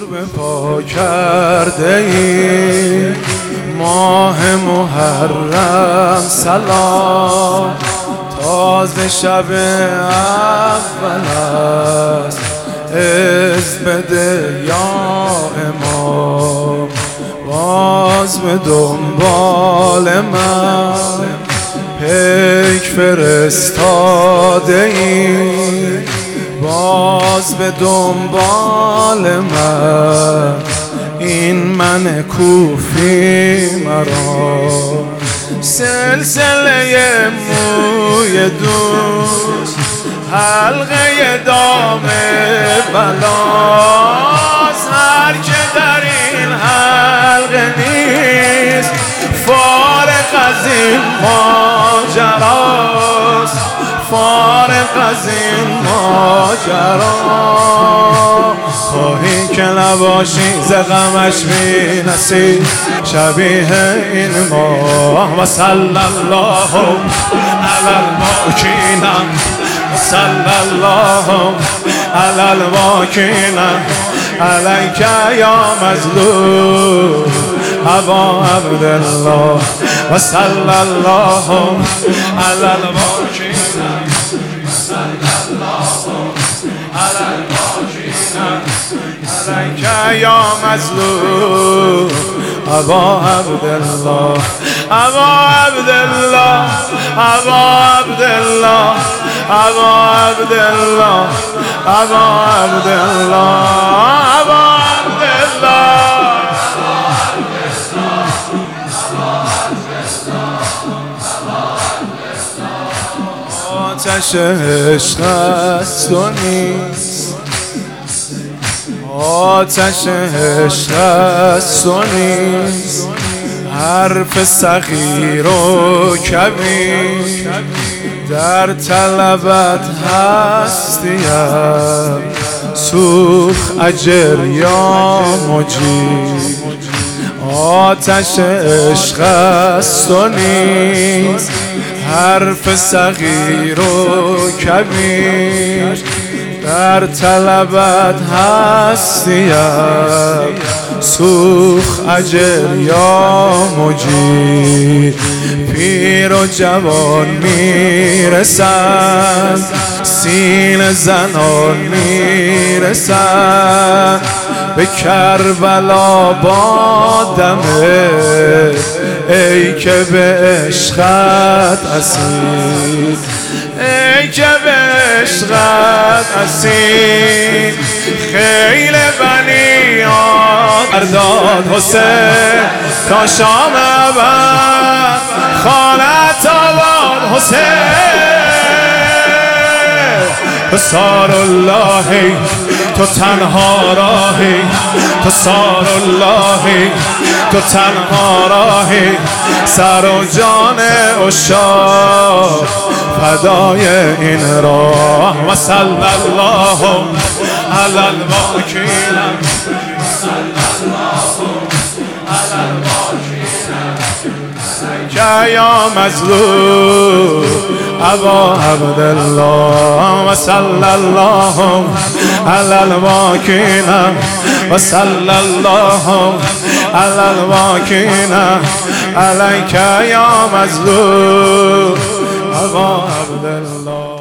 به پا کرده ای ماه محرم سلام، تازه شب اول است عز بده یا امام، باز به دنبال من پیک فرستاده ای، باز به دنبال من این من کوفی مرا، سلسله موی دوست حلقه دام بلاست، هر که در این حلقه نیست فارغ از این ماجراست، فارغ از این ماجرا. خواهی که نباشی ز غمش می‌نسی شبیه این ماه، و صلی الله علی الماکین، صلی الله علی الماکین علیک یا مظلوم ابا عبدالله، و صلی الله علی الماکین، صلی الله علی الماکین علیک یا مظلوم ابا عبدالله، ابا عبدالله، ابا عبدالله، ابا عبدالله، ابا عبدالله، ابا عبدالله. آتش عشق است و نیست، آتش عشق است و نیست، حرف صغیر و کبیر در طلبت هستیم، سوخ اجر یا مجیر. آتش عشق است و نیست، حرف صغیر و کبیر در طلبت هستیم، سوخ اجر یا مجیر. پیر و جوان میرسند، سینه زنان میرسند به کربلا با دمه، ای که به عشقت اسیر، ای که به عشقت اسیر. خیل بنی آدم داد حسین تا شام ابد، خانت آباد حسین. حصار اللهی تو تنها راهی، تو سار اللهی تو تنها راهی، سر و جان عشاق فدای این راه، و صلی الله علی الماکین، صلی الله علی الماکین علیک یا مظلوم ابا عبدالله، و صلی الله علی الماکین، و صلی الله علی الماکین علیک یا مظلوم ابا عبدالله.